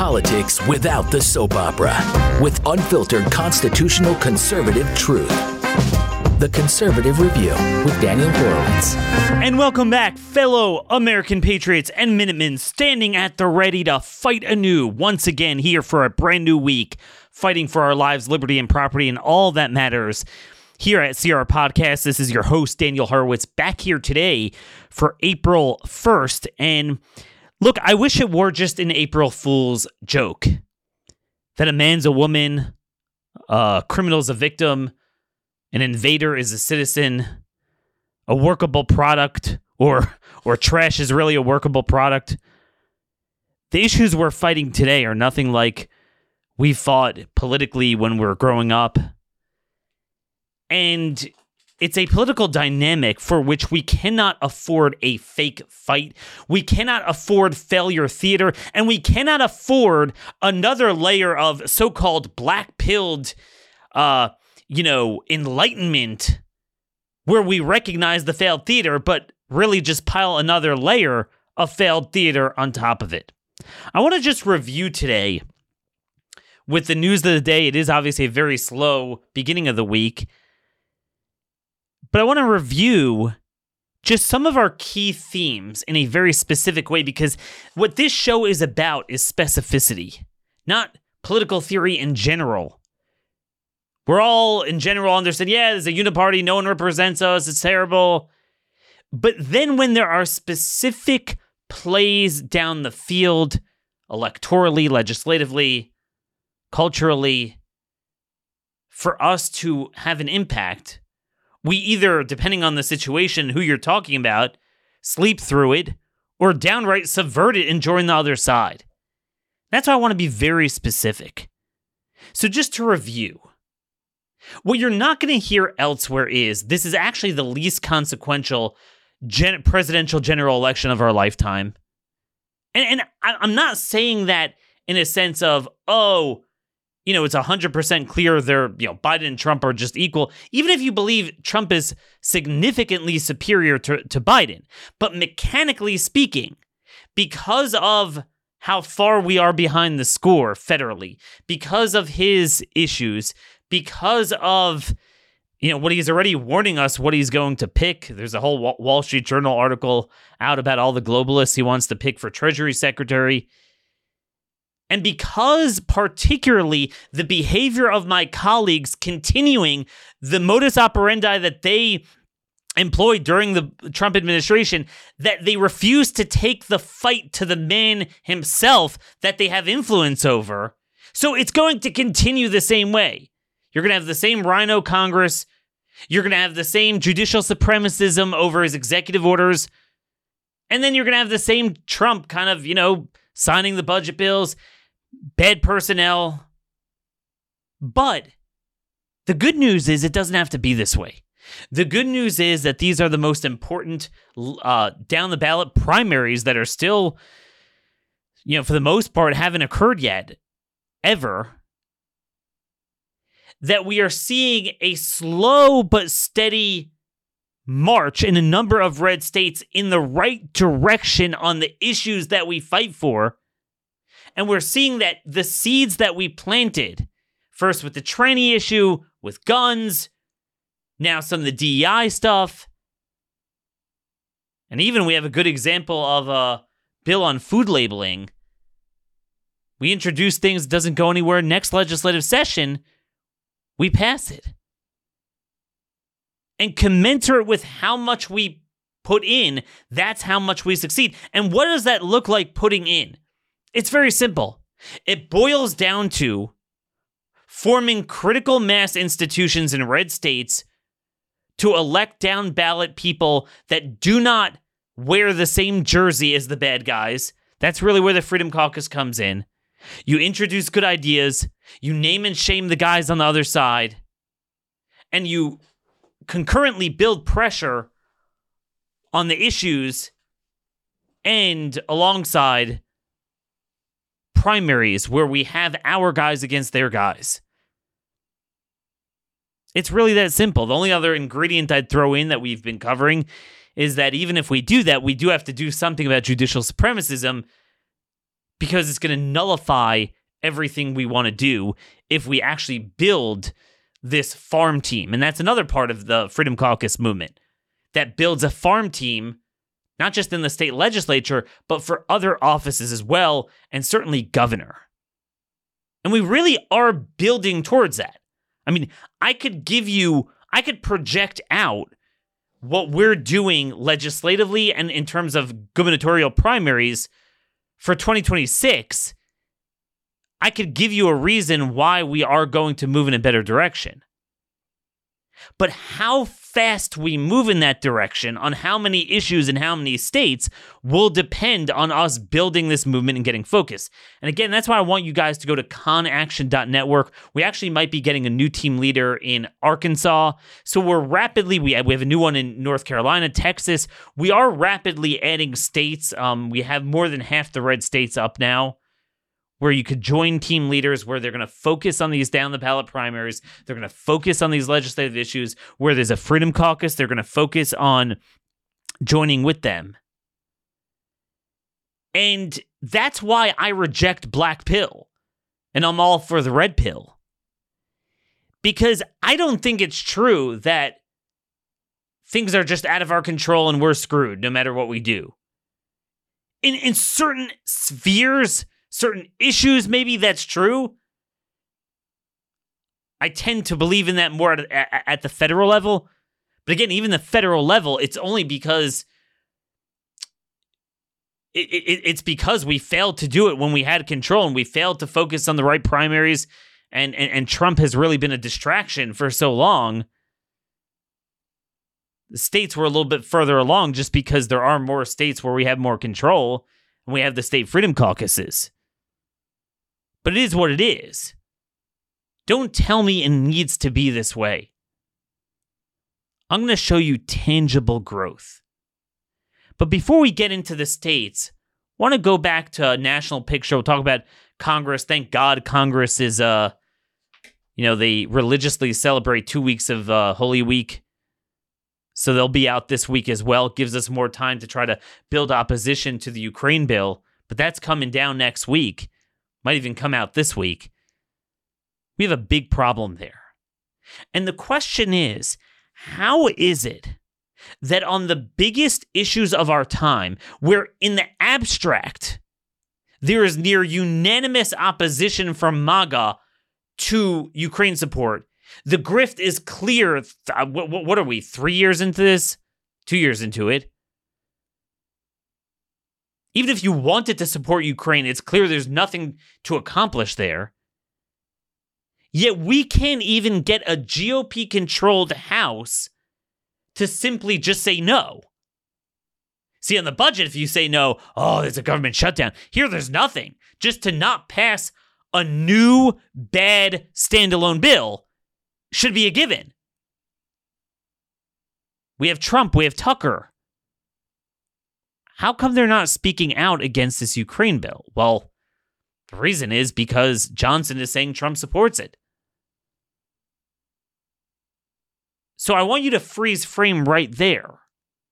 politics without the soap opera, with unfiltered constitutional conservative truth. The Conservative Review with Daniel Horowitz. And welcome back, fellow American patriots and Minutemen, standing at the ready to fight anew once again here for a brand new week, fighting for our lives, liberty, and property, and all that matters. Here at CR Podcast, this is your host, Daniel Horowitz, back here today for April 1st. And look, I wish it were just an April Fool's joke. That a man's a woman, a criminal's a victim, an invader is a citizen, a workable product, or trash is really a workable product. The issues we're fighting today are nothing like we fought politically when we were growing up. And it's a political dynamic for which we cannot afford a fake fight. We cannot afford failure theater, and we cannot afford another layer of so-called black-pilled enlightenment where we recognize the failed theater, but really just pile another layer of failed theater on top of it. I want to just review today with the news of the day. It is obviously a very slow beginning of the week, but I want to review just some of our key themes in a very specific way, because what this show is about is specificity, not political theory in general. We're all, in general, understand, yeah, there's a uniparty, no one represents us, it's terrible. But then when there are specific plays down the field, electorally, legislatively, culturally, for us to have an impact, we either, depending on the situation, who you're talking about, sleep through it, or downright subvert it and join the other side. That's why I want to be very specific. So just to review, what you're not going to hear elsewhere is this is actually the least consequential presidential general election of our lifetime. And I'm not saying that in a sense of, it's 100% clear Biden and Trump are just equal, even if you believe Trump is significantly superior to Biden. But mechanically speaking, because of how far we are behind the score federally, because of his issues, because of, what he's already warning us what he's going to pick. There's a whole Wall Street Journal article out about all the globalists he wants to pick for Treasury Secretary. And because particularly the behavior of my colleagues continuing the modus operandi that they employed during the Trump administration, that they refuse to take the fight to the man himself that they have influence over. So it's going to continue the same way. You're going to have the same rhino Congress. You're going to have the same judicial supremacism over his executive orders. And then you're going to have the same Trump kind of, signing the budget bills, bad personnel. But the good news is it doesn't have to be this way. The good news is that these are the most important down the ballot primaries that are still, for the most part, haven't occurred yet, ever. That we are seeing a slow but steady march in a number of red states in the right direction on the issues that we fight for. And we're seeing that the seeds that we planted, first with the tranny issue, with guns, now some of the DEI stuff, and even we have a good example of a bill on food labeling. We introduce things, doesn't go anywhere. Next legislative session, we pass it. And commensurate with how much we put in, that's how much we succeed. And what does that look like putting in? It's very simple. It boils down to forming critical mass institutions in red states to elect down ballot people that do not wear the same jersey as the bad guys. That's really where the Freedom Caucus comes in. You introduce good ideas, you name and shame the guys on the other side, and you concurrently build pressure on the issues and alongside primaries where we have our guys against their guys. It's really that simple. The only other ingredient I'd throw in that we've been covering is that even if we do that, we do have to do something about judicial supremacism, because it's going to nullify everything we want to do if we actually build this farm team. And that's another part of the Freedom Caucus movement that builds a farm team, not just in the state legislature, but for other offices as well, and certainly governor. And we really are building towards that. I mean, I could project out what we're doing legislatively and in terms of gubernatorial primaries for 2026. I could give you a reason why we are going to move in a better direction. But how fast we move in that direction on how many issues in how many states will depend on us building this movement and getting focused. And again, that's why I want you guys to go to conaction.network. We actually might be getting a new team leader in Arkansas. So we have a new one in North Carolina, Texas. We are rapidly adding states. We have more than half the red states up now, where you could join team leaders, where they're going to focus on these down-the-ballot primaries. They're going to focus on these legislative issues. Where there's a Freedom Caucus, they're going to focus on joining with them. And that's why I reject black pill, and I'm all for the red pill. Because I don't think it's true that things are just out of our control and we're screwed no matter what we do. In certain spheres, certain issues, maybe that's true. I tend to believe in that more at the federal level. But again, even the federal level, it's only because it's because we failed to do it when we had control, and we failed to focus on the right primaries, and Trump has really been a distraction for so long. The states were a little bit further along just because there are more states where we have more control, and we have the state freedom caucuses. But it is what it is. Don't tell me it needs to be this way. I'm going to show you tangible growth. But before we get into the states, I want to go back to a national picture. We'll talk about Congress. Thank God Congress is, they religiously celebrate 2 weeks of Holy Week. So they'll be out this week as well. It gives us more time to try to build opposition to the Ukraine bill. But that's coming down next week. Might even come out this week. We have a big problem there. And the question is, how is it that on the biggest issues of our time, where in the abstract, there is near unanimous opposition from MAGA to Ukraine support, the grift is clear? What are we, 3 years into this? 2 years into it? Even if you wanted to support Ukraine, it's clear there's nothing to accomplish there. Yet we can't even get a GOP-controlled House to simply just say no. See, on the budget, if you say no, there's a government shutdown. Here, there's nothing. Just to not pass a new, bad, standalone bill should be a given. We have Trump, we have Tucker. How come they're not speaking out against this Ukraine bill? Well, the reason is because Johnson is saying Trump supports it. So I want you to freeze frame right there.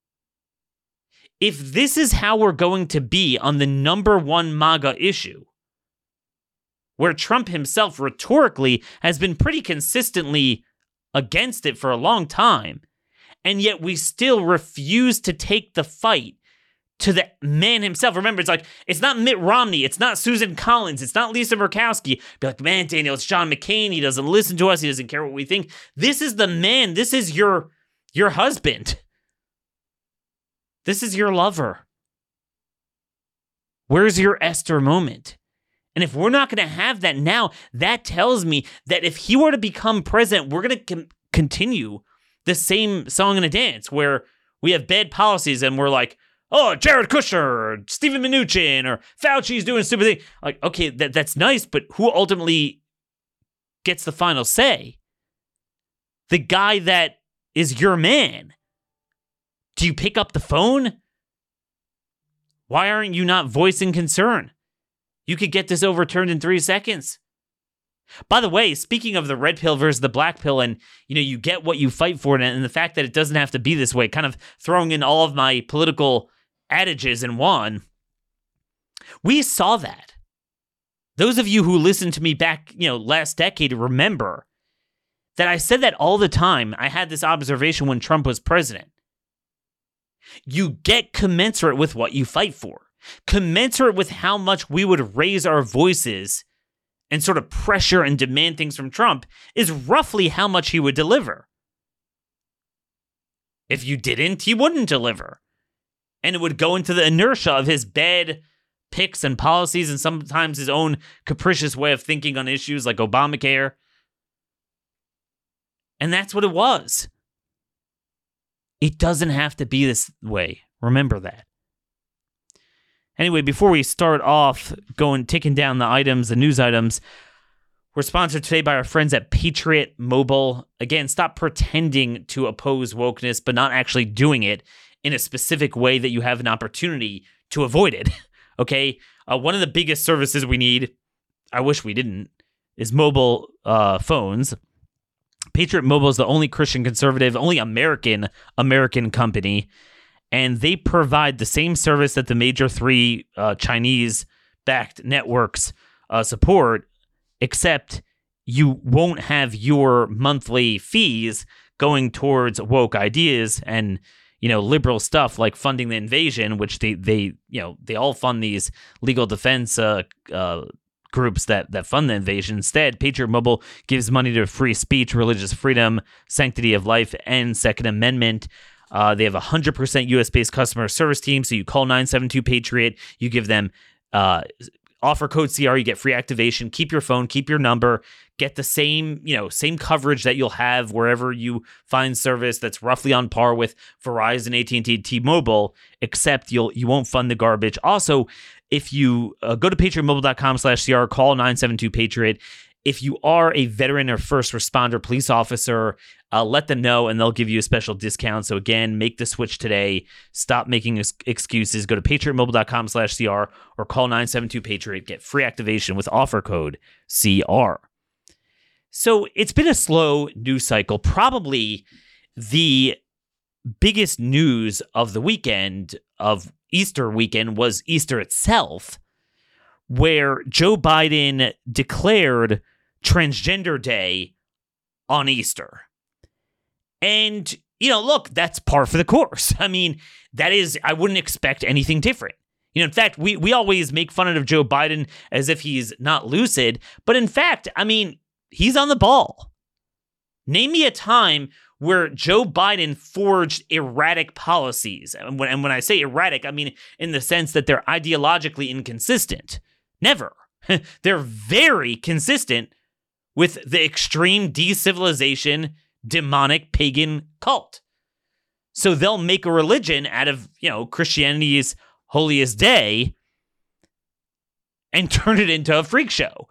If this is how we're going to be on the number one MAGA issue, where Trump himself rhetorically has been pretty consistently against it for a long time, and yet we still refuse to take the fight to the man himself. Remember, it's not Mitt Romney, it's not Susan Collins, it's not Lisa Murkowski. Be like, man, Daniel, it's John McCain. He doesn't listen to us. He doesn't care what we think. This is the man. This is your husband. This is your lover. Where's your Esther moment? And if we're not going to have that now, that tells me that if he were to become president, we're going to continue the same song and a dance where we have bad policies and we're like, Jared Kushner or Stephen Mnuchin or Fauci's doing stupid things. Like, okay, that's nice, but who ultimately gets the final say? The guy that is your man. Do you pick up the phone? Why aren't you not voicing concern? You could get this overturned in 3 seconds. By the way, speaking of the red pill versus the black pill, and you get what you fight for, and the fact that it doesn't have to be this way, kind of throwing in all of my political adages in one. We saw that. Those of you who listened to me back, last decade remember that I said that all the time. I had this observation when Trump was president. You get commensurate with what you fight for. Commensurate with how much we would raise our voices and sort of pressure and demand things from Trump is roughly how much he would deliver. If you didn't, he wouldn't deliver. And it would go into the inertia of his bad picks and policies and sometimes his own capricious way of thinking on issues like Obamacare. And that's what it was. It doesn't have to be this way. Remember that. Anyway, before we start off taking down the news items, we're sponsored today by our friends at Patriot Mobile. Again, stop pretending to oppose wokeness, but not actually doing it in a specific way that you have an opportunity to avoid it. Okay? One of the biggest services we need, I wish we didn't, is mobile phones. Patriot Mobile is the only Christian conservative, only American company, and they provide the same service that the major three Chinese-backed networks support, except you won't have your monthly fees going towards woke ideas and liberal stuff like funding the invasion, which they all fund these legal defense groups that fund the invasion. Instead, Patriot Mobile gives money to free speech, religious freedom, sanctity of life, and Second Amendment. They have a 100% US-based customer service team, so you call 972-PATRIOT, you give them offer code CR, you get free activation, keep your phone, keep your number, get the same coverage that you'll have wherever you find service that's roughly on par with Verizon, AT&T, T-Mobile, except you won't fund the garbage. Also, if you go to patriotmobile.com/CR, call 972-PATRIOT. If you are a veteran or first responder police officer, let them know and they'll give you a special discount. So again, make the switch today. Stop making excuses. Go to patriotmobile.com/CR or call 972-PATRIOT. Get free activation with offer code CR. So it's been a slow news cycle. Probably the biggest news of the weekend, of Easter weekend, was Easter itself, where Joe Biden declared Transgender Day on Easter. And, look, that's par for the course. I mean, I wouldn't expect anything different. In fact, we always make fun of Joe Biden as if he's not lucid. But in fact, I mean, he's on the ball. Name me a time where Joe Biden forged erratic policies. And when I say erratic, I mean in the sense that they're ideologically inconsistent. Never. They're very consistent with the extreme decivilization, demonic pagan cult. So they'll make a religion out of, Christianity's holiest day and turn it into a freak show.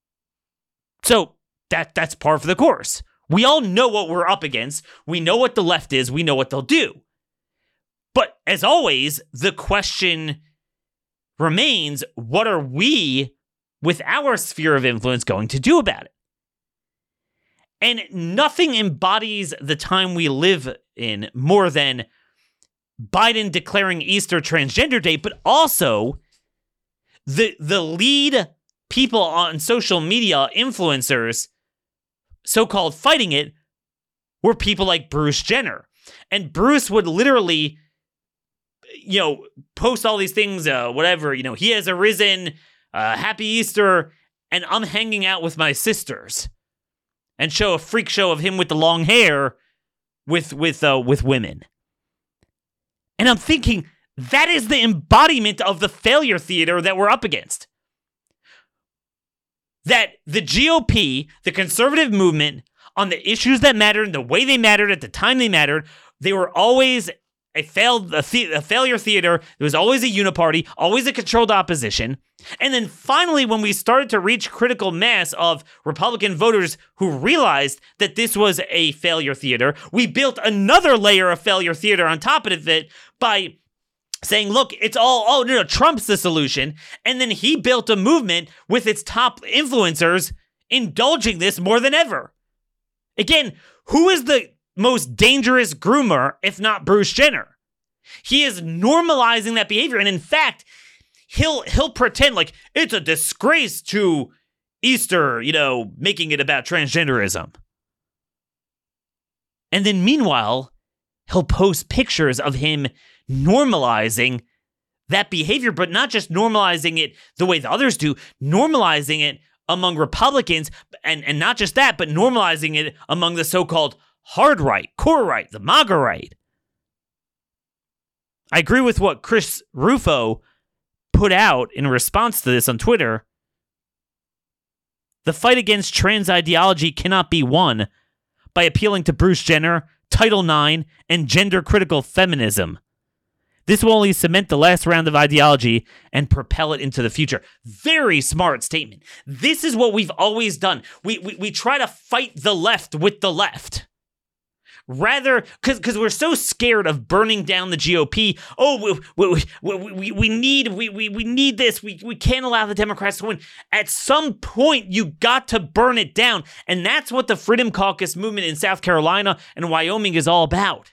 So that's par for the course. We all know what we're up against. We know what the left is. We know what they'll do. But as always, the question remains, what are we, with our sphere of influence, going to do about it? And nothing embodies the time we live in more than Biden declaring Easter Transgender Day, but also the lead people on social media, influencers, so-called fighting it, were people like Bruce Jenner. And Bruce would literally, post all these things, whatever, he has arisen, happy Easter, and I'm hanging out with my sisters, and show a freak show of him with the long hair with women. And I'm thinking, that is the embodiment of the failure theater that we're up against. That the GOP, the conservative movement, on the issues that mattered, the way they mattered, at the time they mattered, they were always a failure theater. There was always a uniparty, always a controlled opposition. And then finally, when we started to reach critical mass of Republican voters who realized that this was a failure theater, we built another layer of failure theater on top of it by saying, look, it's all, Trump's the solution. And then he built a movement with its top influencers indulging this more than ever. Again, who is the most dangerous groomer, if not Bruce Jenner? He is normalizing that behavior. And in fact, he'll pretend like it's a disgrace to Easter, making it about transgenderism. And then meanwhile, he'll post pictures of him normalizing that behavior, but not just normalizing it the way the others do, normalizing it among Republicans, and not just that, but normalizing it among the so-called hard right, core right, the MAGA right. I agree with what Chris Rufo put out in response to this on Twitter. The fight against trans ideology cannot be won by appealing to Bruce Jenner, Title IX, and gender-critical feminism. This will only cement the last round of ideology and propel it into the future. Very smart statement. This is what we've always done. We try to fight the left with the left. Rather, because we're so scared of burning down the GOP. Oh, we need this. We can't allow the Democrats to win. At some point, you got to burn it down. And that's what the Freedom Caucus movement in South Carolina and Wyoming is all about.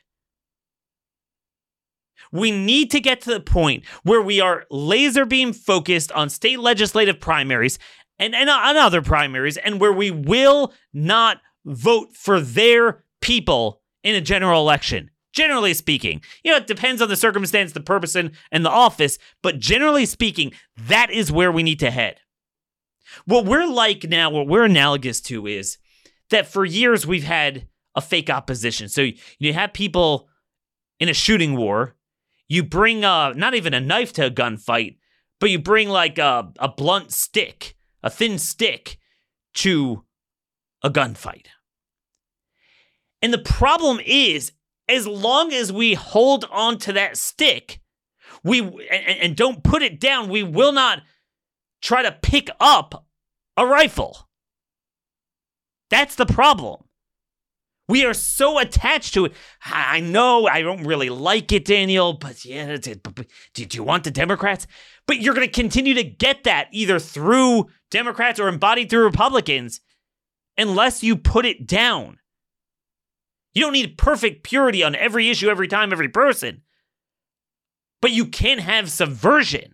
We need to get to the point where we are laser beam focused on state legislative primaries and on other primaries, and where we will not vote for their people in a general election. Generally speaking, it depends on the circumstance, the person, and the office, but generally speaking, that is where we need to head. What we're like now, what we're analogous to is that for years we've had a fake opposition. So you have people in a shooting war. You bring not even a knife to a gunfight, but you bring like a blunt stick, a thin stick to a gunfight. And the problem is, as long as we hold on to that stick, and don't put it down, we will not try to pick up a rifle. That's the problem. We are so attached to it. I know I don't really like it, Daniel, but yeah, do you want the Democrats? But you're going to continue to get that either through Democrats or embodied through Republicans unless you put it down. You don't need perfect purity on every issue, every time, every person. But you can have subversion.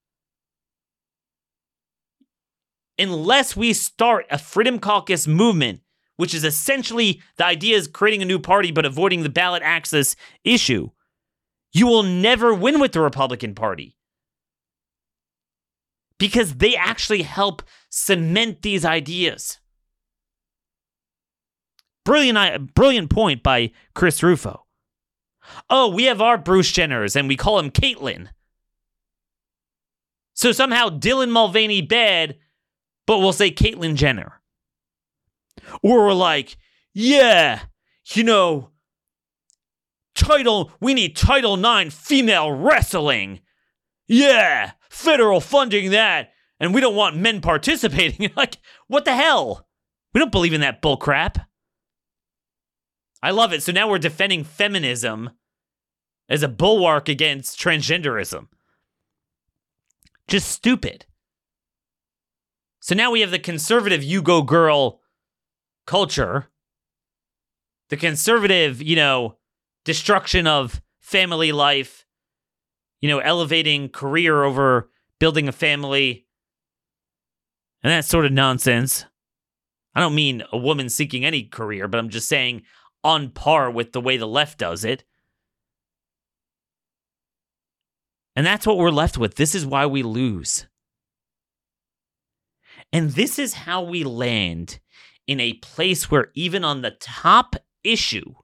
Unless we start a Freedom Caucus movement, which is essentially the idea is creating a new party but avoiding the ballot access issue, you will never win with the Republican Party. Because they actually help cement these ideas. Brilliant point by Chris Rufo. Oh, we have our Bruce Jenners and we call him Caitlyn. So somehow Dylan Mulvaney bad, but we'll say Caitlyn Jenner. Or we're like, yeah, we need Title IX female wrestling. Yeah, federal funding that. And we don't want men participating. Like, what the hell? We don't believe in that bullcrap. I love it. So now we're defending feminism as a bulwark against transgenderism. Just stupid. So now we have the conservative you go girl culture. The conservative, destruction of family life. Elevating career over building a family. And that sort of nonsense. I don't mean a woman seeking any career, but I'm just saying on par with the way the left does it. And that's what we're left with. This is why we lose. And this is how we land in a place where even on the top issue,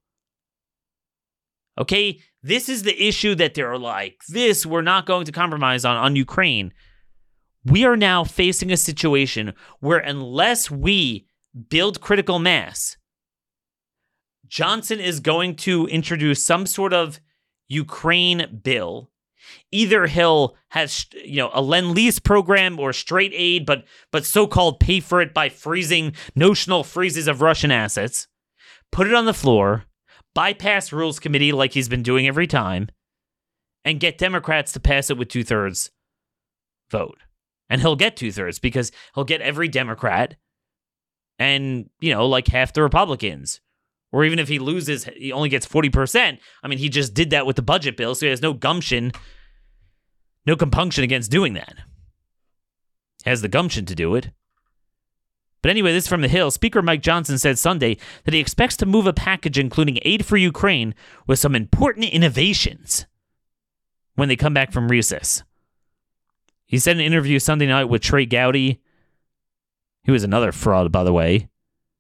okay, this is the issue that they're like, this we're not going to compromise on Ukraine. We are now facing a situation where unless we build critical mass, Johnson is going to introduce some sort of Ukraine bill. Either he'll have, a Lend-Lease program or straight aid, but so-called pay for it by freezing notional freezes of Russian assets, put it on the floor, bypass Rules Committee like he's been doing every time, and get Democrats to pass it with 2/3 vote. And he'll get 2/3 because he'll get every Democrat and, like half the Republicans. Or even if he loses, he only gets 40%. I mean, he just did that with the budget bill, so he has no gumption no compunction against doing that. Has the gumption to do it. But anyway, this is from the Hill. Speaker Mike Johnson said Sunday that he expects to move a package including aid for Ukraine with some important innovations when they come back from recess. He said in an interview Sunday night with Trey Gowdy, who was another fraud, by the way,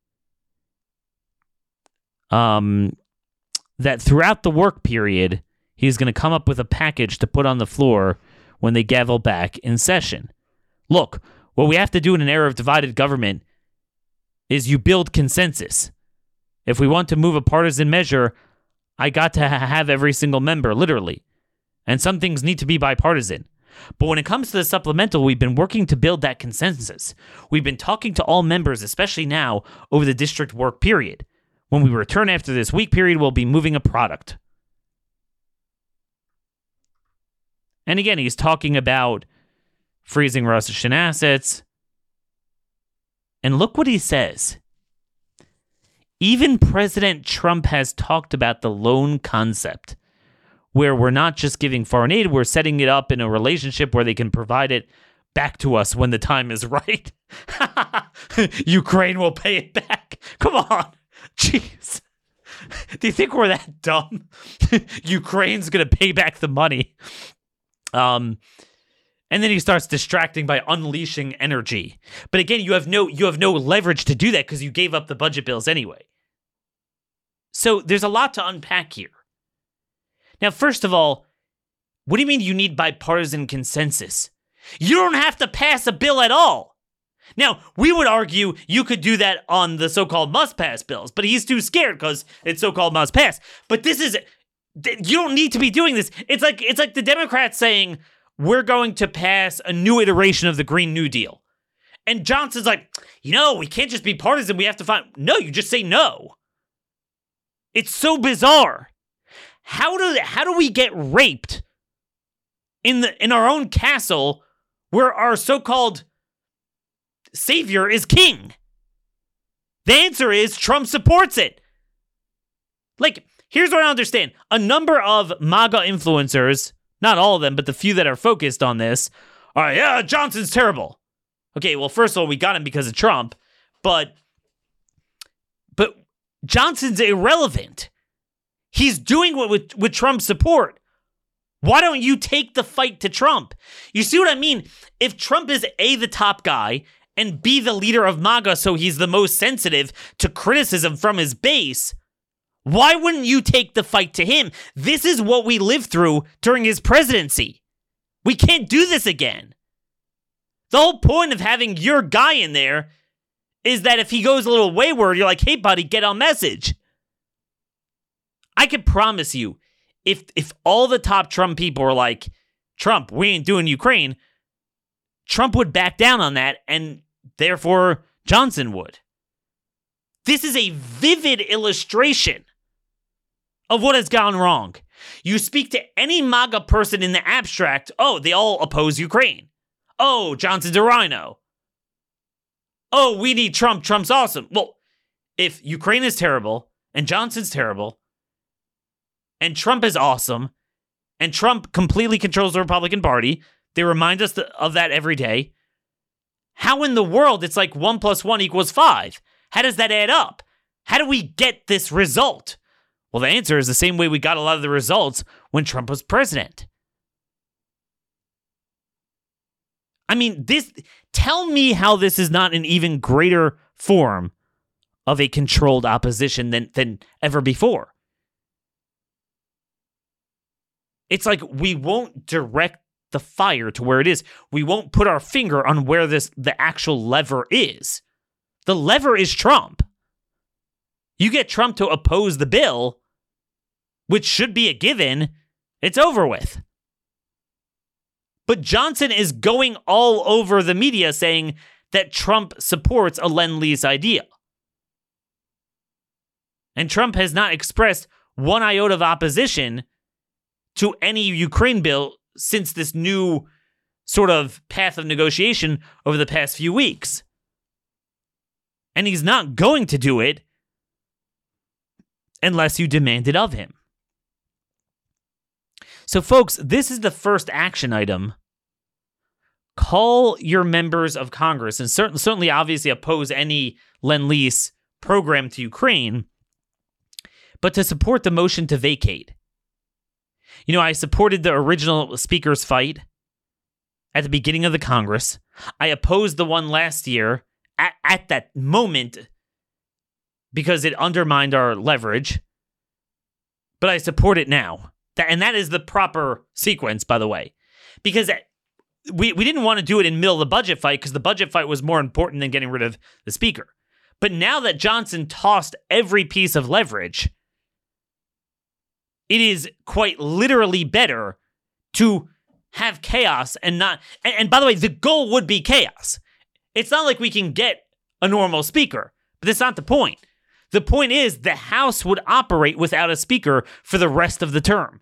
that throughout the work period, he's going to come up with a package to put on the floor when they gavel back in session. Look, what we have to do in an era of divided government is you build consensus. If we want to move a partisan measure, I got to have every single member, literally. And some things need to be bipartisan. But when it comes to the supplemental, we've been working to build that consensus. We've been talking to all members, especially now, over the district work period. When we return after this week period, we'll be moving a product. And again, he's talking about freezing Russian assets. And look what he says. Even President Trump has talked about the loan concept, where we're not just giving foreign aid, we're setting it up in a relationship where they can provide it back to us when the time is right. Ukraine will pay it back. Come on. Jeez. Do you think we're that dumb? Ukraine's going to pay back the money. And then he starts distracting by unleashing energy. But again, you have no leverage to do that because you gave up the budget bills anyway. So there's a lot to unpack here. Now, first of all, what do you mean you need bipartisan consensus? You don't have to pass a bill at all. Now, we would argue you could do that on the so-called must-pass bills, but he's too scared because it's so-called must-pass. But you don't need to be doing this. It's like the Democrats saying, we're going to pass a new iteration of the Green New Deal. And Johnson's like, we can't just be partisan. We have to find... No, you just say no. It's so bizarre. How do we get raped in our own castle where our so-called savior is king? The answer is Trump supports it. Like, here's what I understand. A number of MAGA influencers, not all of them, but the few that are focused on this, are, yeah, Johnson's terrible. Okay, well, first of all, we got him because of Trump, but Johnson's irrelevant. He's doing it with Trump's support. Why don't you take the fight to Trump? You see what I mean? If Trump is A, the top guy, and B, the leader of MAGA, so he's the most sensitive to criticism from his base, why wouldn't you take the fight to him? This is what we lived through during his presidency. We can't do this again. The whole point of having your guy in there is that if he goes a little wayward, you're like, hey, buddy, get on message. I can promise you, if all the top Trump people were like, Trump, we ain't doing Ukraine, Trump would back down on that, and therefore Johnson would. This is a vivid illustration of what has gone wrong. You speak to any MAGA person in the abstract, oh, they all oppose Ukraine. Oh, Johnson's a rhino. Oh, we need Trump. Trump's awesome. Well, if Ukraine is terrible, and Johnson's terrible, and Trump is awesome, and Trump completely controls the Republican Party, they remind us of that every day, how in the world it's like 1 + 1 = 5? How does that add up? How do we get this result? Well, the answer is the same way we got a lot of the results when Trump was president. I mean, tell me how this is not an even greater form of a controlled opposition than ever before. It's like we won't direct the fire to where it is. We won't put our finger on where the actual lever is. The lever is Trump. You get Trump to oppose the bill, which should be a given, it's over with. But Johnson is going all over the media saying that Trump supports a Lend-Lease idea. And Trump has not expressed one iota of opposition to any Ukraine bill since this new sort of path of negotiation over the past few weeks. And he's not going to do it unless you demand it of him. So, folks, this is the first action item call your members of Congress and certainly obviously oppose any Lend-Lease program to Ukraine, but to support the motion to vacate. I supported the original speaker's fight at the beginning of the Congress. I opposed the one last year at that moment because it undermined our leverage, but I support it now. And that is the proper sequence, by the way, because we didn't want to do it in the middle of the budget fight because the budget fight was more important than getting rid of the speaker. But now that Johnson tossed every piece of leverage, it is quite literally better to have chaos and not... And by the way, the goal would be chaos. It's not like we can get a normal speaker, but that's not the point. The point is the House would operate without a speaker for the rest of the term.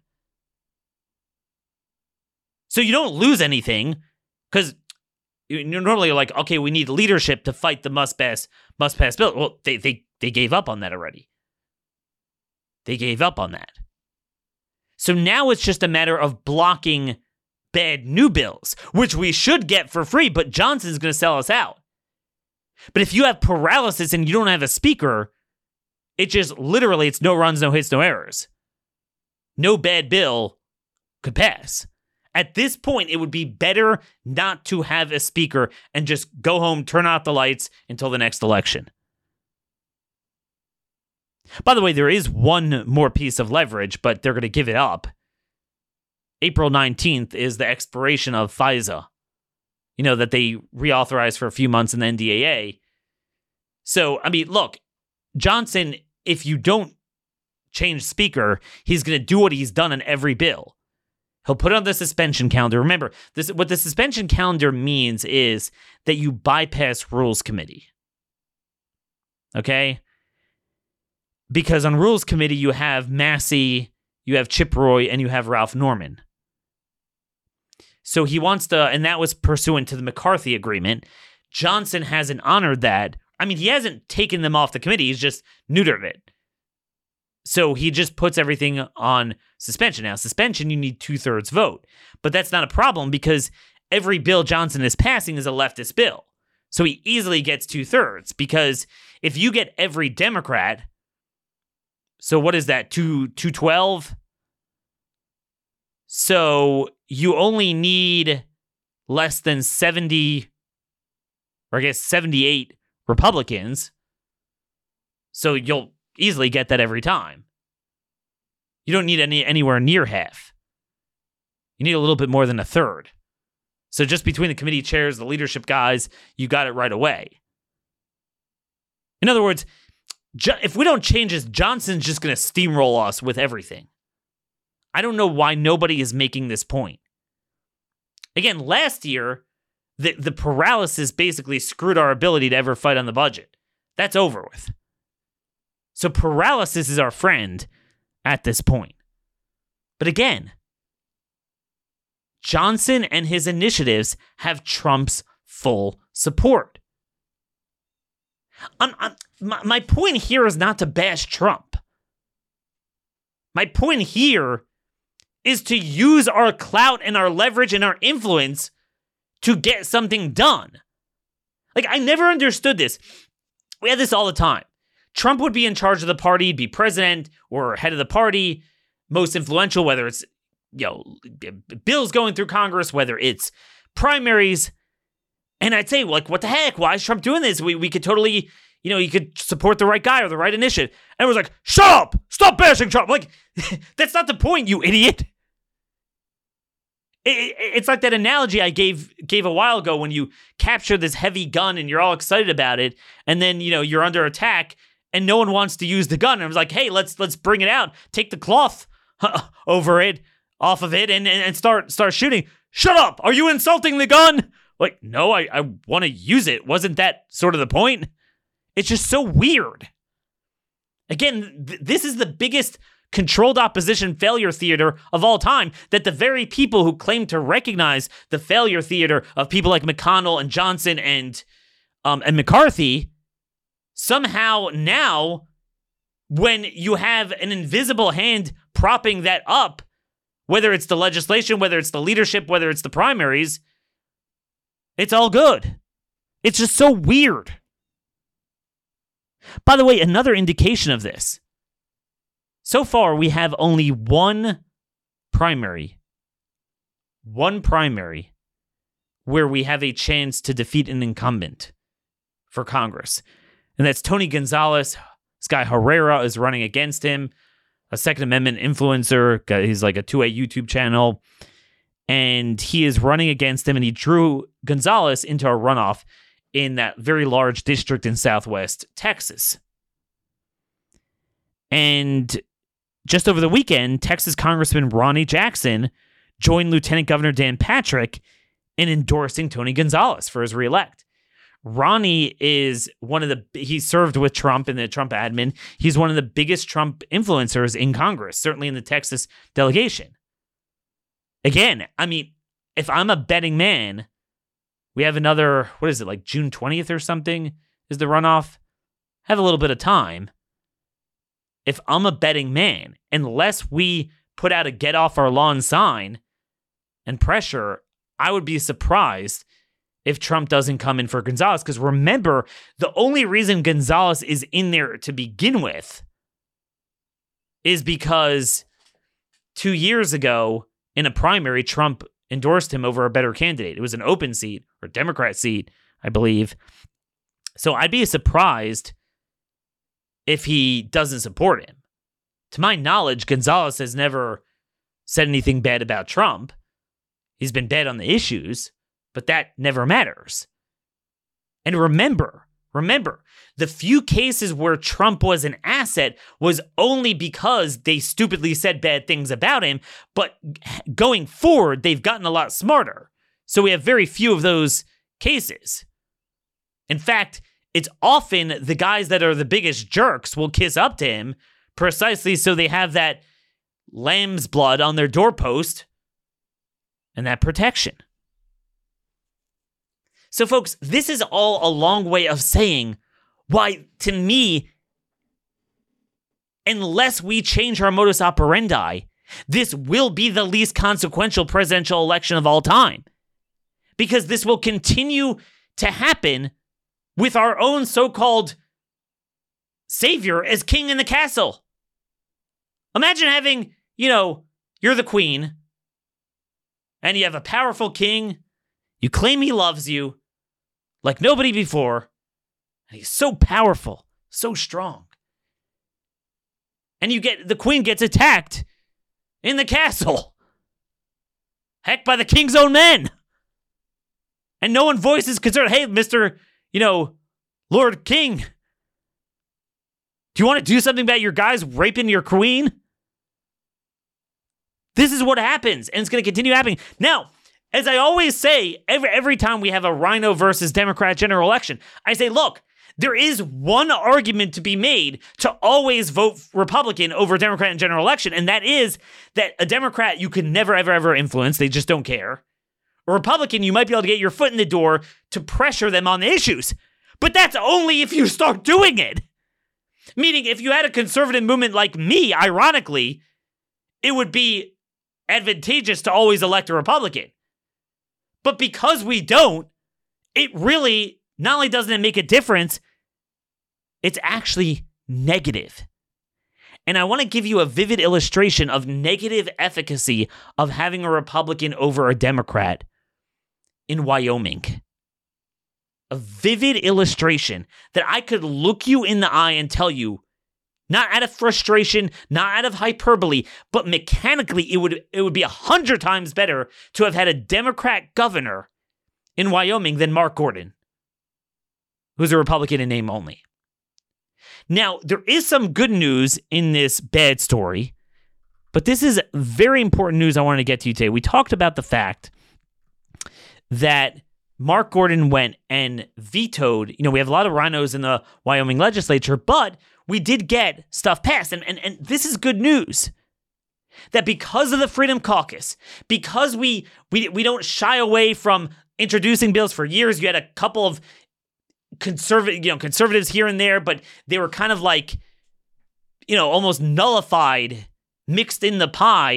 So you don't lose anything because normally you're like, okay, we need leadership to fight the must-pass bill. Well, they gave up on that already. They gave up on that. So now it's just a matter of blocking bad new bills, which we should get for free, but Johnson's going to sell us out. But if you have paralysis and you don't have a speaker, it just literally, it's no runs, no hits, no errors. No bad bill could pass. At this point, it would be better not to have a speaker and just go home, turn out the lights until the next election. By the way, there is one more piece of leverage, but they're going to give it up. April 19th is the expiration of FISA, that they reauthorized for a few months in the NDAA. So, look, Johnson, if you don't change speaker, he's going to do what he's done on every bill. He'll put it on the suspension calendar. Remember, what the suspension calendar means is that you bypass Rules Committee. Okay? Because on Rules Committee, you have Massey, you have Chip Roy, and you have Ralph Norman. So he wants to, and that was pursuant to the McCarthy agreement. Johnson hasn't honored that. He hasn't taken them off the committee. He's just neutered it. So he just puts everything on suspension. Now, suspension, you need 2/3 vote. But that's not a problem because every bill Johnson is passing is a leftist bill. So he easily gets 2/3 because if you get every Democrat, so what is that, 212? So you only need less than 70, or I guess 78 Republicans. So you'll easily get that every time. You don't need anywhere near half. You need a little bit more than 1/3. So just between the committee chairs, the leadership guys, you got it right away. In other words, if we don't change this, Johnson's just going to steamroll us with everything. I don't know why nobody is making this point. Again, last year, the paralysis basically screwed our ability to ever fight on the budget. That's over with. So paralysis is our friend at this point. But again, Johnson and his initiatives have Trump's full support. My point here is not to bash Trump. My point here is to use our clout and our leverage and our influence to get something done. I never understood this. We had this all the time. Trump would be in charge of the party, be president or head of the party, most influential, whether it's bills going through Congress, whether it's primaries. And I'd say, what the heck? Why is Trump doing this? We could totally, you could support the right guy or the right initiative. And it was like, shut up! Stop bashing Trump! That's not the point, you idiot! It's like that analogy I gave a while ago when you capture this heavy gun and you're all excited about it, and then, you're under attack, and no one wants to use the gun. And I was like, hey, let's bring it out. Take the cloth over it, off of it, and start shooting. Shut up! Are you insulting the gun? No, I want to use it. Wasn't that sort of the point? It's just so weird. Again, this is the biggest controlled opposition failure theater of all time, that the very people who claim to recognize the failure theater of people like McConnell and Johnson and McCarthy, somehow now, when you have an invisible hand propping that up, whether it's the legislation, whether it's the leadership, whether it's the primaries, It's all good. It's just so weird. By the way, another indication of this. So far, we have only one primary where we have a chance to defeat an incumbent for Congress. And that's Tony Gonzalez. This guy Herrera is running against him, a Second Amendment influencer. He's like a 2A YouTube channel. And he is running against him, and he drew Gonzalez into a runoff in that very large district in Southwest Texas. And just over the weekend, Texas Congressman Ronnie Jackson joined Lieutenant Governor Dan Patrick in endorsing Tony Gonzalez for his reelect. Ronnie is he served with Trump in the Trump admin. He's one of the biggest Trump influencers in Congress, certainly in the Texas delegation. Again, I mean, if I'm a betting man, we have another, like June 20th or something is the runoff? Have a little bit of time. If I'm a betting man, unless we put out a get off our lawn sign and pressure, I would be surprised if Trump doesn't come in for Gonzalez. Because remember, the only reason Gonzalez is in there to begin with is because 2 years ago in a primary, Trump endorsed him over a better candidate. It was an open seat, or Democrat seat, I believe. So I'd be surprised if he doesn't support him. To my knowledge, Gonzalez has never said anything bad about Trump. He's been bad on the issues, but that never matters. And remember, the few cases where Trump was an asset was only because they stupidly said bad things about him, but going forward, they've gotten a lot smarter. So we have very few of those cases. In fact, it's often the guys that are the biggest jerks will kiss up to him precisely so they have that lamb's blood on their doorpost and that protection. So, folks, this is all a long way of saying why, to me, unless we change our modus operandi, this will be the least consequential presidential election of all time. Because this will continue to happen with our own so-called savior as king in the castle. Imagine having, you're the queen, and you have a powerful king. You claim he loves you like nobody before. And he's so powerful, so strong. And the queen gets attacked in the castle. Heck, by the king's own men. And no one voices concern. Hey, Mr., Lord King, do you want to do something about your guys raping your queen? This is what happens, and it's going to continue happening. Now, as I always say, every time we have a Rhino versus Democrat general election, I say, look, there is one argument to be made to always vote Republican over Democrat in general election, and that is that a Democrat you can never, ever, ever influence. They just don't care. A Republican, you might be able to get your foot in the door to pressure them on the issues. But that's only if you start doing it. Meaning, if you had a conservative movement like me, ironically, it would be advantageous to always elect a Republican. But because we don't, it really, not only doesn't it make a difference, it's actually negative. And I want to give you a vivid illustration of negative efficacy of having a Republican over a Democrat in Wyoming. A vivid illustration that I could look you in the eye and tell you, not out of frustration, not out of hyperbole, but mechanically, it would be 100 times better to have had a Democrat governor in Wyoming than Mark Gordon, who's a Republican in name only. Now, there is some good news in this bad story, but this is very important news I wanted to get to you today. We talked about the fact that Mark Gordon went and vetoed, we have a lot of rhinos in the Wyoming legislature, but we did get stuff passed. And this is good news. That because of the Freedom Caucus, because we don't shy away from introducing bills for years, you had a couple of conservatives here and there, but they were kind of like, almost nullified, mixed in the pie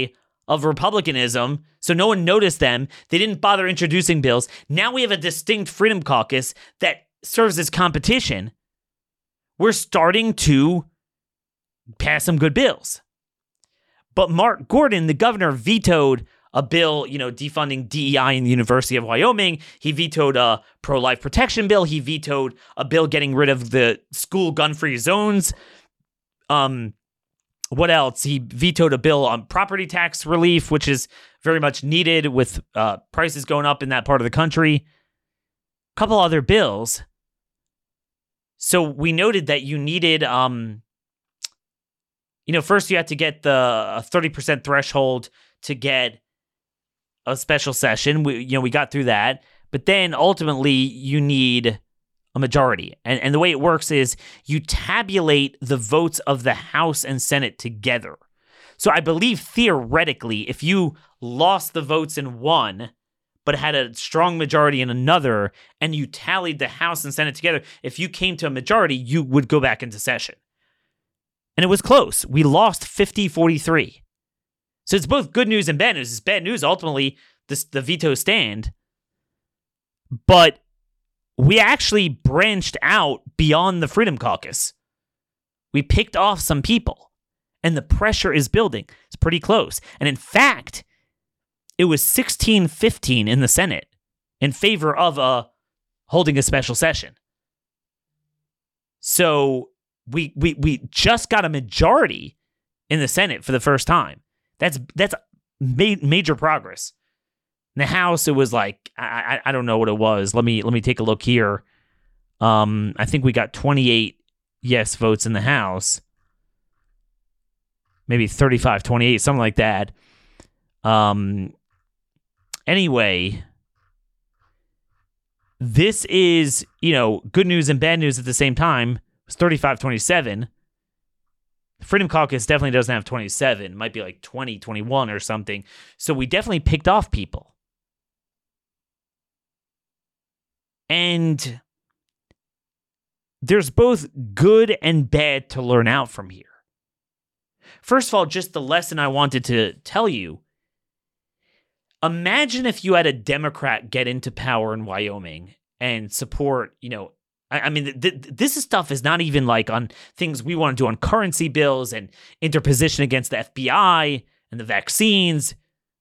of Republicanism, so no one noticed them. They didn't bother introducing bills. Now we have a distinct Freedom Caucus that serves as competition. We're starting to pass some good bills. But Mark Gordon, the governor, vetoed a bill, defunding DEI in the University of Wyoming. He vetoed a pro-life protection bill. He vetoed a bill getting rid of the school gun-free zones. What else? He vetoed a bill on property tax relief, which is very much needed with prices going up in that part of the country. A couple other bills. So we noted that you needed, first you had to get the 30% threshold to get a special session. We got through that. But then ultimately you need a majority. And the way it works is you tabulate the votes of the House and Senate together. So I believe theoretically, if you lost the votes in one, but had a strong majority in another, and you tallied the House and Senate together, if you came to a majority, you would go back into session. And it was close. We lost 50-43. So it's both good news and bad news. It's bad news, ultimately, the veto stand. But we actually branched out beyond the Freedom Caucus. We picked off some people, and the pressure is building. It's pretty close. And in fact, it was 16-15 in the Senate in favor of holding a special session. So we just got a majority in the Senate for the first time. That's major progress. In the House, it was like, I don't know what it was. Let me take a look here. I think we got 28 yes votes in the House. Maybe 35-28, something like that. Anyway, this is, good news and bad news at the same time. It was 35-27. The Freedom Caucus definitely doesn't have 27. It might be like 20-21 or something. So we definitely picked off people. And there's both good and bad to learn out from here. First of all, just the lesson I wanted to tell you. Imagine if you had a Democrat get into power in Wyoming and support, this stuff is not even like on things we want to do on currency bills and interposition against the FBI and the vaccines.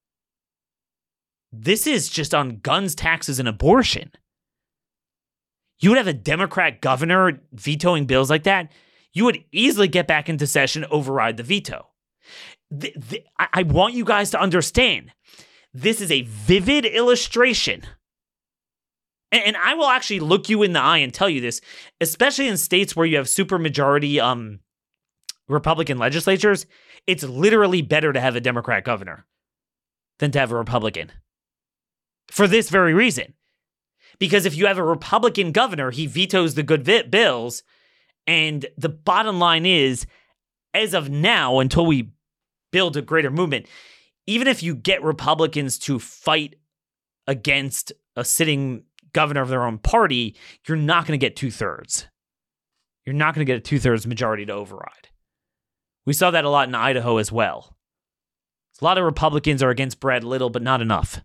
This is just on guns, taxes, and abortion. You would have a Democrat governor vetoing bills like that. You would easily get back into session, override the veto. I want you guys to understand, this is a vivid illustration. And I will actually look you in the eye and tell you this, especially in states where you have supermajority Republican legislatures. It's literally better to have a Democrat governor than to have a Republican. For this very reason. Because if you have a Republican governor, he vetoes the good bills. And the bottom line is, as of now, until we build a greater movement, even if you get Republicans to fight against a sitting governor of their own party, you're not going to get 2/3. You're not going to get a 2/3 majority to override. We saw that a lot in Idaho as well. A lot of Republicans are against Brad Little, but not enough.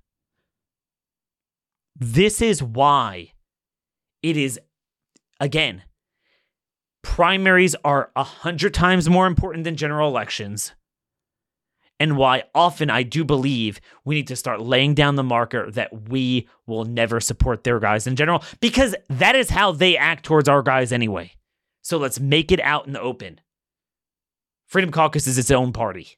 This is why it is, again, primaries are 100 times more important than general elections. And why often I do believe we need to start laying down the marker that we will never support their guys in general, because that is how they act towards our guys anyway. So let's make it out in the open. Freedom Caucus is its own party.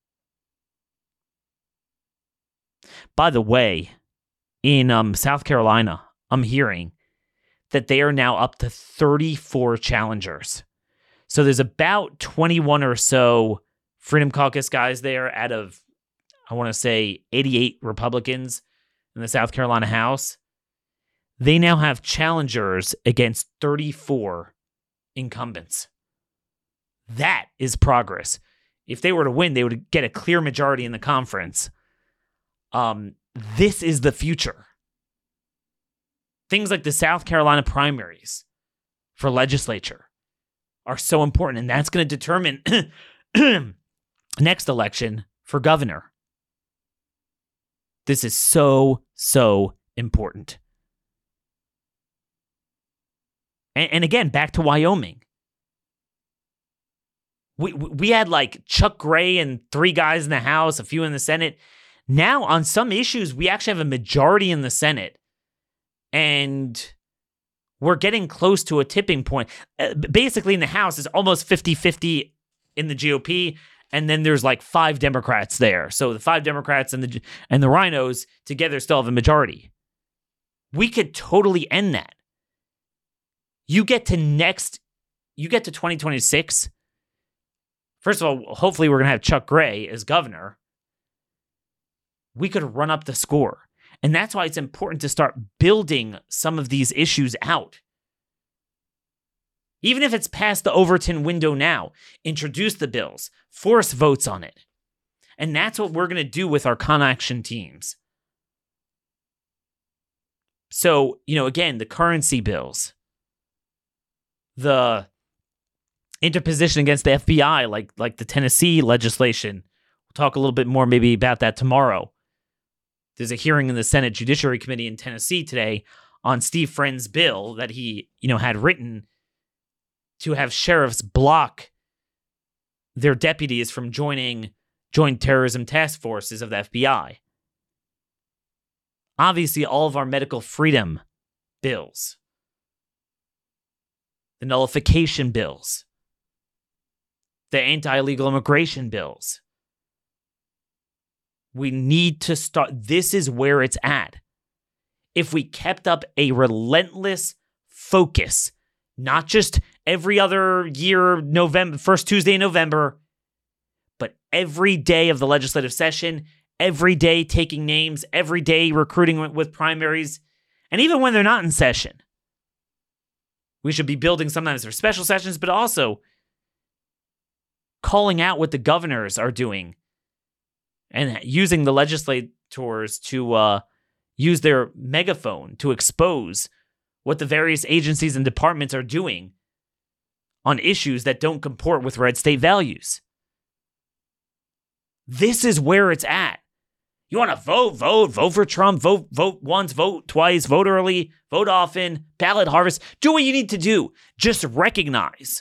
By the way, in South Carolina, I'm hearing that they are now up to 34 challengers. So there's about 21 or so Freedom Caucus guys there out of, I want to say, 88 Republicans in the South Carolina House. They now have challengers against 34 incumbents. That is progress. If they were to win, they would get a clear majority in the conference. This is the future. Things like the South Carolina primaries for legislature are so important, and that's going to determine next election for governor. This is so, so important. And again, back to Wyoming. We had like Chuck Gray and 3 guys in the House, a few in the Senate. Now, on some issues, we actually have a majority in the Senate. And we're getting close to a tipping point. Basically, in the House, it's almost 50-50 in the GOP. And then there's like 5 Democrats there. So the 5 Democrats and the Rhinos together still have a majority. We could totally end that. You get to 2026. First of all, hopefully we're going to have Chuck Gray as governor. We could run up the score. And that's why it's important to start building some of these issues out. Even if it's past the Overton window now, introduce the bills, force votes on it. And that's what we're going to do with our ConAction teams. So, again, the currency bills, the interposition against the FBI, like the Tennessee legislation. We'll talk a little bit more maybe about that tomorrow. There's a hearing in the Senate Judiciary Committee in Tennessee today on Steve Friend's bill that he, had written to have sheriffs block their deputies from joining joint terrorism task forces of the FBI. Obviously, all of our medical freedom bills, the nullification bills, the anti-illegal immigration bills. We need to start. This is where it's at. If we kept up a relentless focus, not just every other year, November, first Tuesday in November, but every day of the legislative session, every day taking names, every day recruiting with primaries, and even when they're not in session. We should be building sometimes for special sessions, but also calling out what the governors are doing and using the legislators to use their megaphone to expose what the various agencies and departments are doing on issues that don't comport with red state values. This is where it's at. You want to vote for Trump, vote once, vote twice, vote early, vote often, ballot harvest. Do what you need to do. Just recognize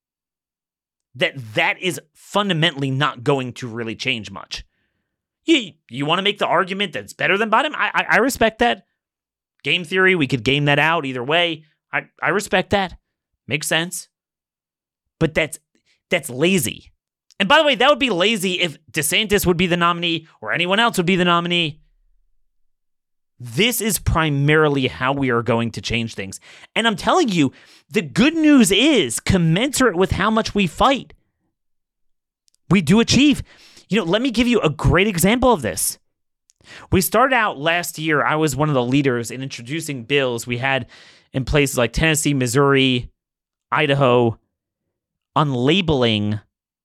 that is fundamentally not going to really change much. You want to make the argument that it's better than Biden? I respect that. Game theory, we could game that out either way. I respect that. Makes sense. But that's lazy. And by the way, that would be lazy if DeSantis would be the nominee or anyone else would be the nominee. This is primarily how we are going to change things. And I'm telling you, the good news is commensurate with how much we fight, we do achieve. Let me give you a great example of this. We started out last year. I was one of the leaders in introducing bills we had in places like Tennessee, Missouri, Idaho, on labeling,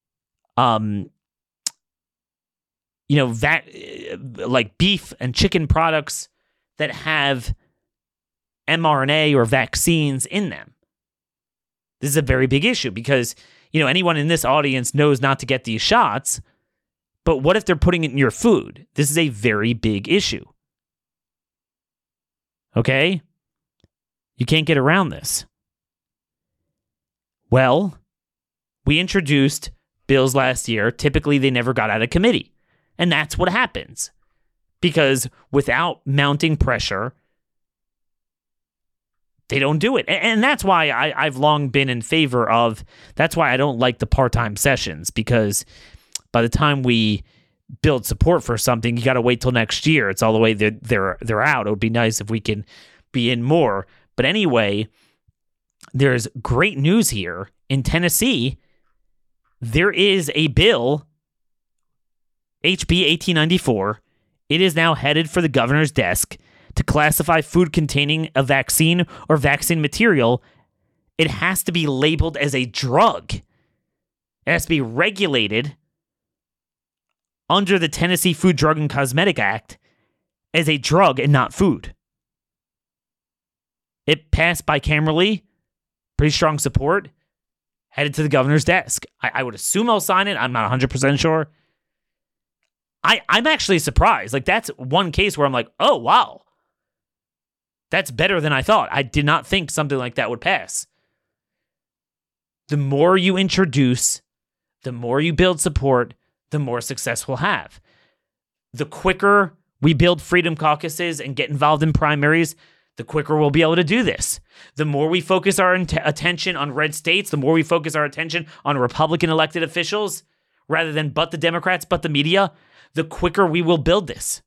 like beef and chicken products that have mRNA or vaccines in them. This is a very big issue because, anyone in this audience knows not to get these shots. But what if they're putting it in your food? This is a very big issue. Okay? You can't get around this. Well, we introduced bills last year. Typically, they never got out of committee. And that's what happens. Because without mounting pressure, they don't do it. And that's why I've long been in favor of, that's why I don't like the part-time sessions, because by the time we build support for something, you got to wait till next year. It's all the way they're out. It would be nice if we can be in more. But anyway, there's great news here. In Tennessee, there is a bill, HB 1894. It is now headed for the governor's desk to classify food containing a vaccine or vaccine material. It has to be labeled as a drug. It has to be regulated under the Tennessee Food, Drug, and Cosmetic Act as a drug and not food. It passed bicamerally, pretty strong support, headed to the governor's desk. I would assume I'll sign it. I'm not 100% sure. I'm actually surprised. Like, that's one case where I'm like, oh, wow. That's better than I thought. I did not think something like that would pass. The more you introduce, the more you build support, the more success we'll have. The quicker we build freedom caucuses and get involved in primaries, the quicker we'll be able to do this. The more we focus our attention on red states, the more we focus our attention on Republican elected officials, rather than but the Democrats, but the media, the quicker we will build this.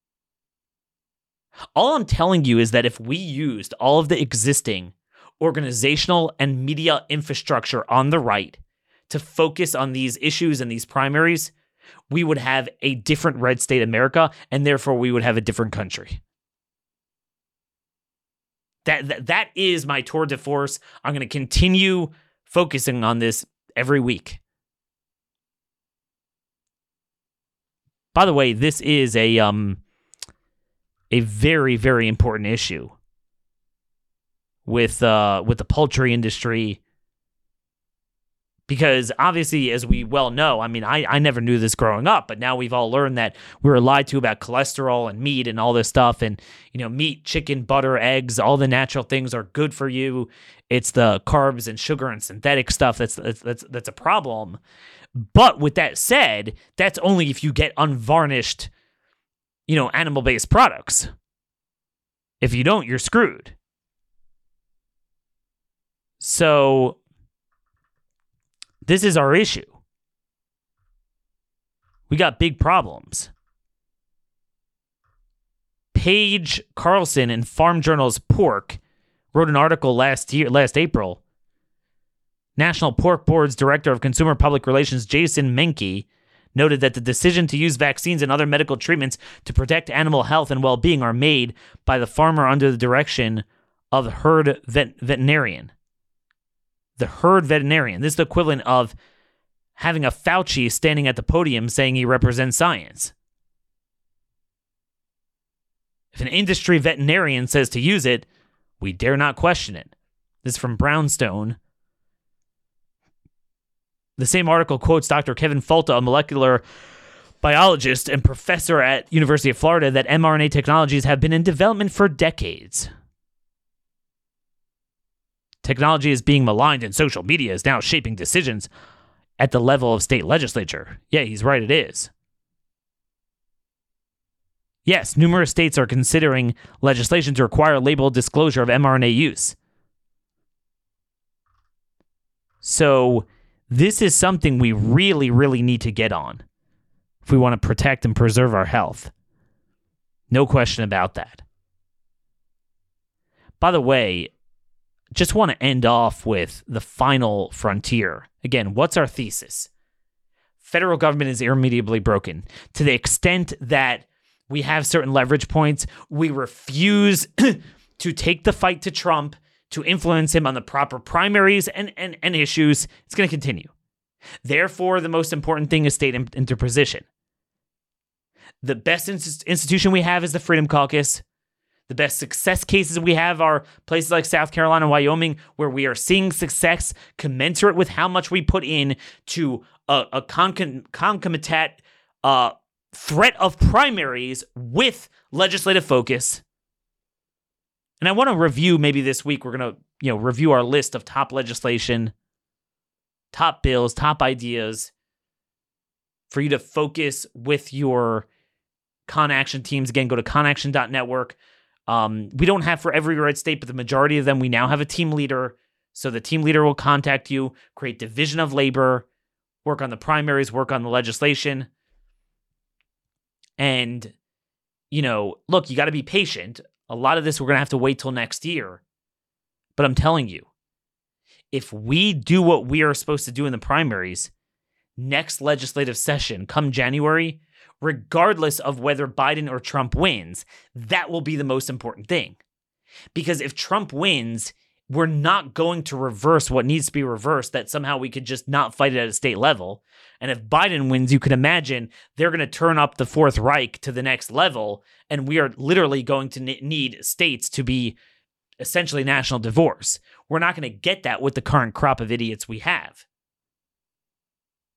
All I'm telling you is that if we used all of the existing organizational and media infrastructure on the right to focus on these issues and these primaries, we would have a different red state America, and therefore we would have a different country. That is my tour de force. I'm going to continue focusing on this every week. By the way, this is a very, very important issue with the poultry industry. Because obviously, as we well know, I mean, I never knew this growing up, but now we've all learned that we were lied to about cholesterol and meat and all this stuff. And, you know, meat, chicken, butter, eggs, all the natural things are good for you. It's the carbs and sugar and synthetic stuff that's a problem. But with that said, that's only if you get unvarnished, you know, animal-based products. If you don't, you're screwed. So this is our issue. We got big problems. Paige Carlson in Farm Journal's Pork wrote an article last April. National Pork Board's Director of Consumer Public Relations, Jason Menke, noted that the decision to use vaccines and other medical treatments to protect animal health and well-being are made by the farmer under the direction of the herd veterinarian. The herd veterinarian. This is the equivalent of having a Fauci standing at the podium saying he represents science. If an industry veterinarian says to use it, we dare not question it. This is from Brownstone. The same article quotes Dr. Kevin Folta, a molecular biologist and professor at University of Florida, that mRNA technologies have been in development for decades. Technology is being maligned and social media is now shaping decisions at the level of state legislature. Yeah, he's right, it is. Yes, numerous states are considering legislation to require label disclosure of mRNA use. So this is something we really, really need to get on if we want to protect and preserve our health. No question about that. By the way, just want to end off with the final frontier. Again, what's our thesis? Federal government is irremediably broken to the extent that we have certain leverage points. We refuse to take the fight to Trump to influence him on the proper primaries and issues. It's going to continue. Therefore, the most important thing is state interposition. The best institution we have is the Freedom Caucus. The best success cases we have are places like South Carolina and Wyoming, where we are seeing success commensurate with how much we put in to a concomitant threat of primaries with legislative focus. And I want to review, maybe this week, we're going to review our list of top legislation, top bills, top ideas for you to focus with your ConAction teams. Again, go to conaction.network. We don't have for every red state, but the majority of them, we now have a team leader. So the team leader will contact you, create division of labor, work on the primaries, work on the legislation. And, look, you got to be patient. A lot of this, we're going to have to wait till next year. But I'm telling you, if we do what we are supposed to do in the primaries, next legislative session, come January, regardless of whether Biden or Trump wins, that will be the most important thing. Because if Trump wins, we're not going to reverse what needs to be reversed, that somehow we could just not fight it at a state level. And if Biden wins, you can imagine they're going to turn up the Fourth Reich to the next level, and we are literally going to need states to be essentially national divorce. We're not going to get that with the current crop of idiots we have.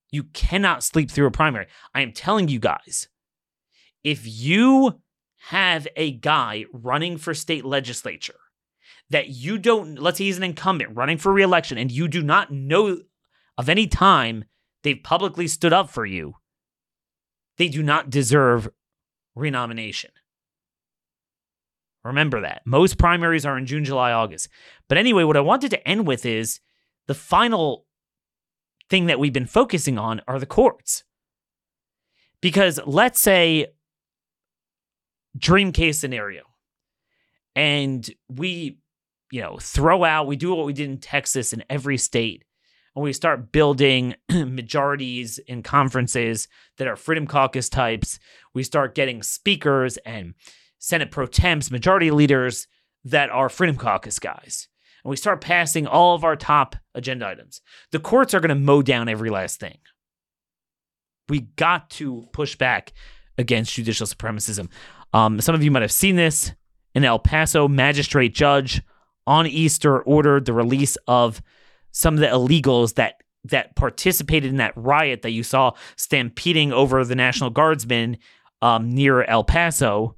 You cannot sleep through a primary. I am telling you guys, if you have a guy running for state legislature that you don't, let's say he's an incumbent running for re-election, and you do not know of any time they've publicly stood up for you, they do not deserve renomination. Remember that. Most primaries are in June, July, August. But anyway, what I wanted to end with is the final thing that we've been focusing on are the courts. Because let's say, dream case scenario, and we, we do what we did in Texas in every state, and we start building majorities in conferences that are Freedom Caucus types. We start getting speakers and Senate pro temps, majority leaders that are Freedom Caucus guys. And we start passing all of our top agenda items. The courts are going to mow down every last thing. We got to push back against judicial supremacism. Some of you might have seen this. An El Paso magistrate judge on Easter ordered the release of some of the illegals that participated in that riot that you saw stampeding over the National Guardsmen near El Paso.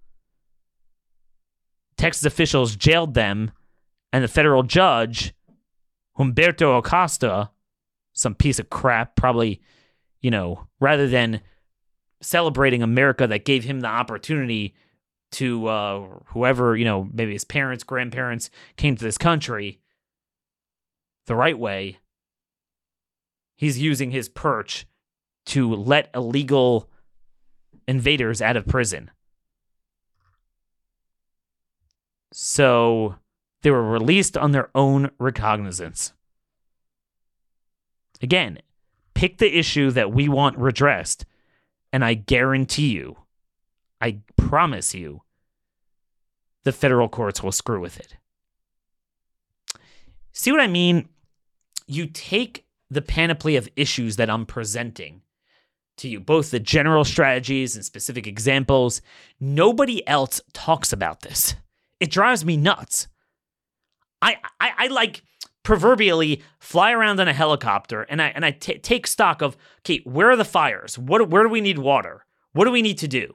Texas officials jailed them, and the federal judge, Humberto Acosta, some piece of crap, probably, rather than celebrating America that gave him the opportunity to whoever, maybe his parents, grandparents came to this country the right way, he's using his perch to let illegal invaders out of prison. So they were released on their own recognizance. Again, pick the issue that we want redressed, and I guarantee you, I promise you, the federal courts will screw with it. See what I mean? You take the panoply of issues that I'm presenting to you, both the general strategies and specific examples. Nobody else talks about this. It drives me nuts. I like proverbially fly around in a helicopter and I take stock of, okay, where are the fires? Where do we need water? What do we need to do?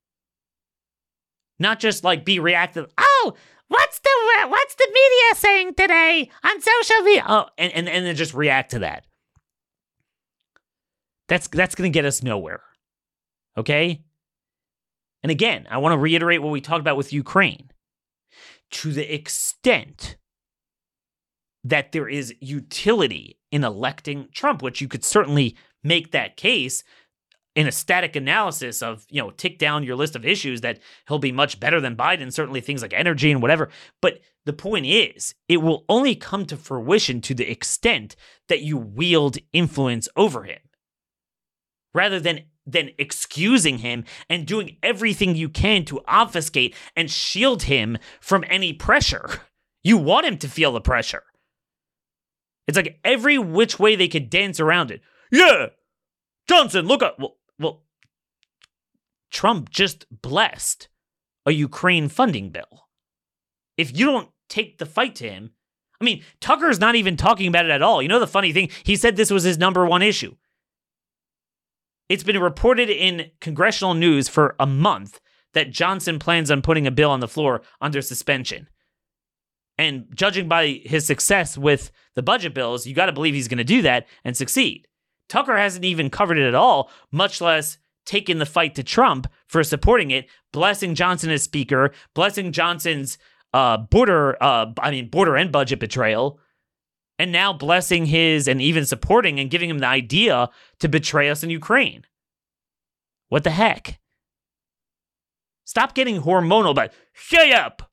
Not just like be reactive. Oh, what's the media saying today on social media? Oh, and then just react to that. That's going to get us nowhere. Okay? And again, I want to reiterate what we talked about with Ukraine. To the extent that there is utility in electing Trump, which you could certainly make that case in a static analysis of, tick down your list of issues that he'll be much better than Biden, certainly things like energy and whatever. But the point is, it will only come to fruition to the extent that you wield influence over him, rather than excusing him and doing everything you can to obfuscate and shield him from any pressure. You want him to feel the pressure. It's like every which way they could dance around it. Yeah, Johnson, look up. Well, Trump just blessed a Ukraine funding bill. If you don't take the fight to him, Tucker's not even talking about it at all. The funny thing, he said this was his number one issue. It's been reported in congressional news for a month that Johnson plans on putting a bill on the floor under suspension. And judging by his success with the budget bills, you got to believe he's going to do that and succeed. Tucker hasn't even covered it at all, much less taken the fight to Trump for supporting it, blessing Johnson as speaker, blessing Johnson's border and budget betrayal, and now blessing his and even supporting and giving him the idea to betray us in Ukraine. What the heck? Stop getting hormonal, but shut up!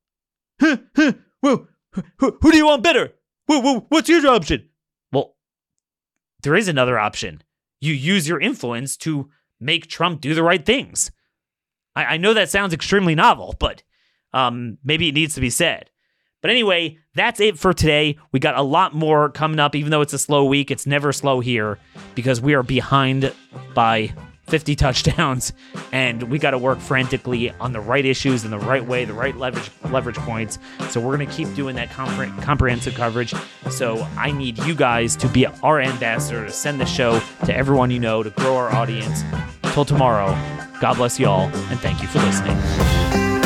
Who do you want better? What's your option? Well, there is another option. You use your influence to make Trump do the right things. I know that sounds extremely novel, but maybe it needs to be said. But anyway, that's it for today. We got a lot more coming up, even though it's a slow week. It's never slow here because we are behind by 50 touchdowns, and we got to work frantically on the right issues in the right way, the right leverage points. So we're going to keep doing that comprehensive coverage. So I need you guys to be our ambassador, to send the show to everyone you know, to grow our audience. Till tomorrow, God bless you all, and thank you for listening.